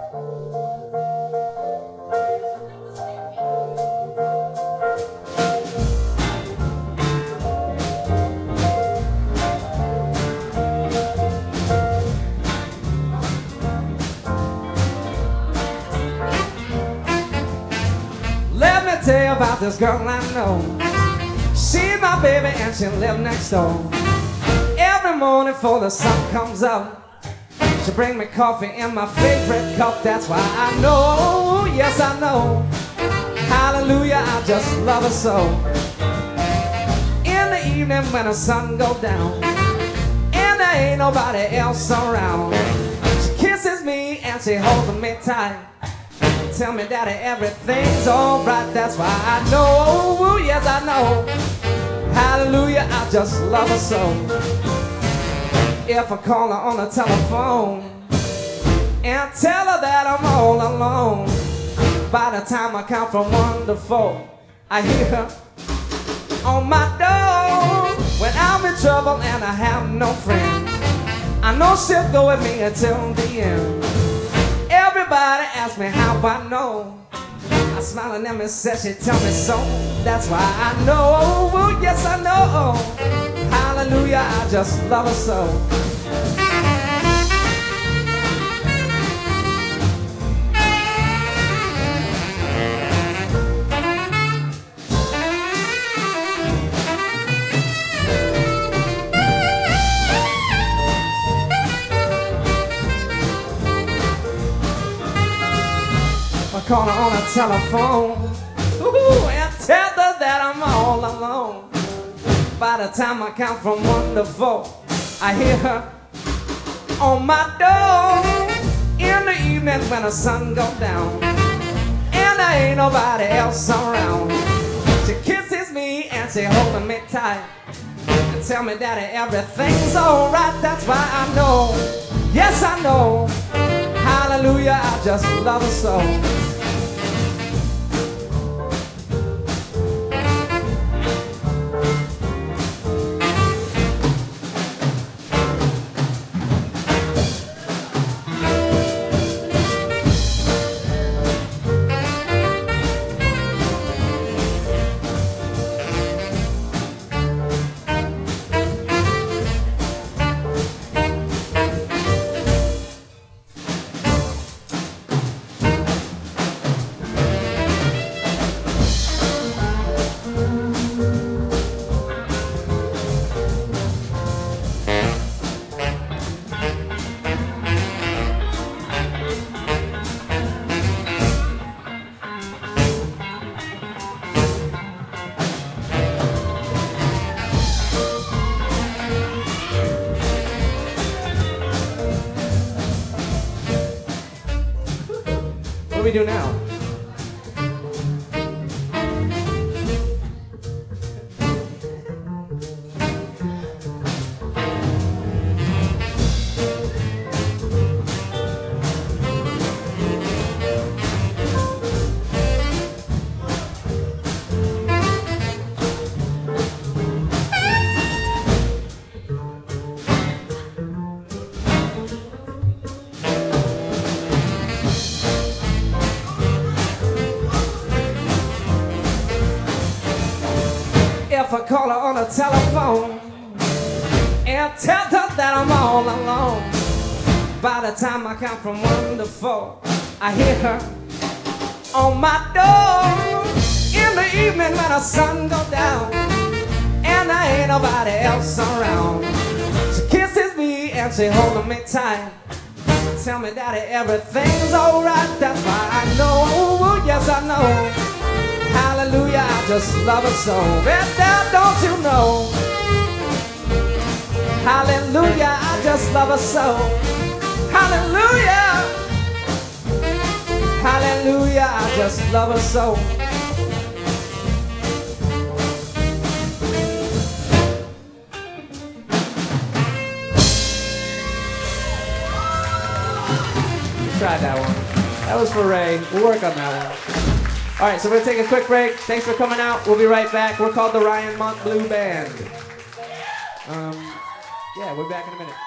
Tell you about this girl I know. She's my baby and she lives next door. Every morning before the sun comes up, she bring me coffee in my favorite cup. That's why I know, yes I know, hallelujah, I just love her so. In the evening when the sun goes down and there ain't nobody else around, she kisses me and she holds me tight. Tell me, Daddy, everything's alright. That's why I know, yes I know, hallelujah, I just love her so. If I call her on the telephone and tell her that I'm all alone, by the time I count from 1 to 4, I hear her on my door. When I'm in trouble and I have no friends, I know she'll go with me until the end. Everybody asks me how I know. I smile at them and say she tell me so. That's why I know, yes I know, hallelujah, I just love her so. Call her on the telephone, and tell her that I'm all alone. By the time I count from 1 to 4, I hear her on my door. In the evening when the sun goes down and there ain't nobody else around, she kisses me and she holding me tight and tell me, Daddy, everything's alright. That's why I know, yes I know, hallelujah, I just love her so. What do we do now? If I call her on the telephone and tell her that I'm all alone, by the time I count from 1 to 4, I hear her on my door. In the evening when the sun goes down and there ain't nobody else around, she kisses me and she holding me tight. Tell me, Daddy, everything's alright. That's why I know, yes I know, hallelujah, I just love her so. And now don't you know, hallelujah, I just love her so. Hallelujah, hallelujah, I just love her so. Tried that one. That was for Ray. We'll work on that one. All right, so we're going to take a quick break. Thanks for coming out. We'll be right back. We're called the Ryan Mont Blue Band. Yeah, we'll be back in a minute.